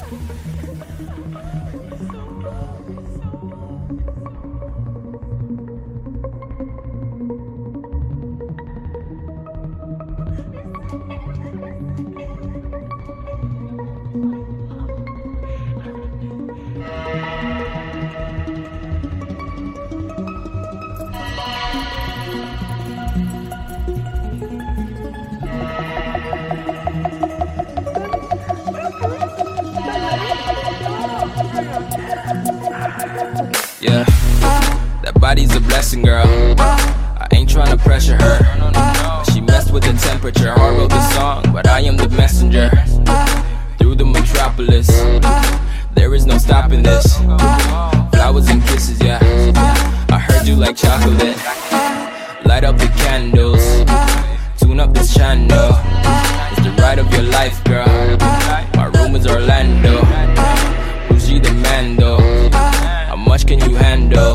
Yeah, that body's a blessing, girl. I ain't tryna pressure her. She messed with the temperature. Heart wrote the song, but I am the messenger. Through the metropolis, there is no stopping this. Flowers and kisses, yeah. I heard you like chocolate. Light up the candles, tune up this channel. It's the ride of your life, girl. My room is Orlando. Who's you the man, though? How much can you handle?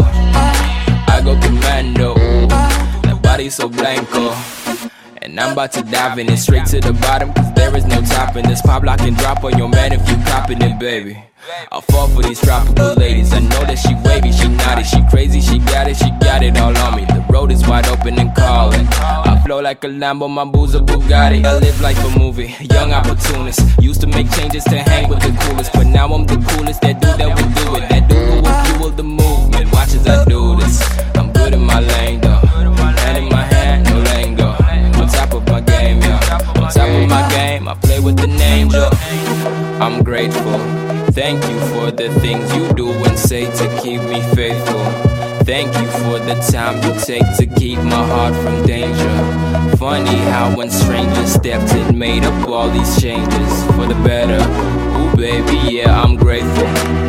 I go commando. That body so blanco. And I'm about to dive in it straight to the bottom, cause there is no topping this. Pop, lock, and drop on your man if you copping it, baby. I'll fall for these tropical ladies. I know that she wavy, she naughty, she crazy, she got it all on me. The road is wide open and calling. I flow like a Lambo, my boo's a Bugatti. I live like a movie, young opportunist. Used to make changes to hang with the coolest, but now I'm the coolest. That dude that will do it, that dude who will fuel the movement. Watch as I do this. I'm good in my lane though. Hand in my hand, no lingo. On top of my game, yo. On top of my game, I play with an angel. I'm grateful. Thank you for the things you do and say to keep me faithful. Thank you for the time you take to keep my heart from danger. Funny how when strangers stepped in, made up all these changes for the better. Ooh baby, yeah, I'm grateful.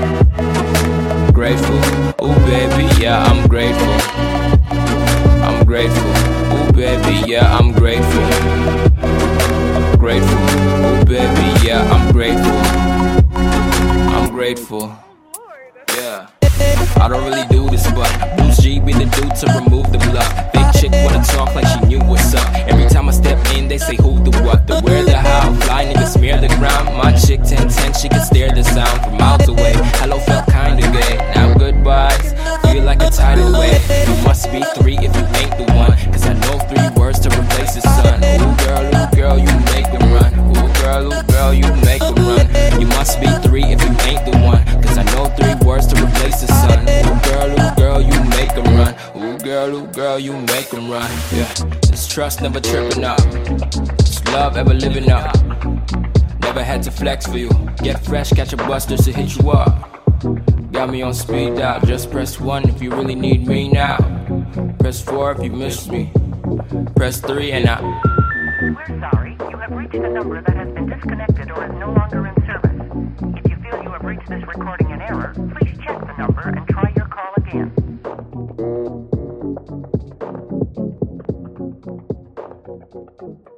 Grateful, ooh baby, yeah, I'm grateful. I'm grateful, ooh baby, yeah, I'm grateful. Grateful, ooh baby, yeah, I'm grateful. I'm grateful, yeah. I don't really do this, but Bruce G be the dude to remove the blood. Big chick wanna talk like she knew what's up. Every time I step in, they say who, the what, the where, the how. Fly nigga smear the ground. My chick 10-10, she can stare the sound from miles away. Hello felt kinda gay, now goodbyes feel like a tidal wave. You must be 3 if you ain't the one, cause I know 3 words to replace the sun. Ooh girl, you make them run. Ooh girl, you make them run. You must be 3 if you ain't the one, cause I know 3 words to replace the sun. Ooh girl, you make them run. Ooh girl, you make them run. Yeah, this trust never tripping up. This love ever living up. Never had to flex for you. Get fresh, catch a busters to hit you up. Got me on speed dial. Just press 1 if you really need me now. Press 4 if you miss me. Press 3 and I. We're sorry, you have reached a number that has been disconnected or is no longer in service. If you feel you have reached this recording in error, please check the number and try your call again.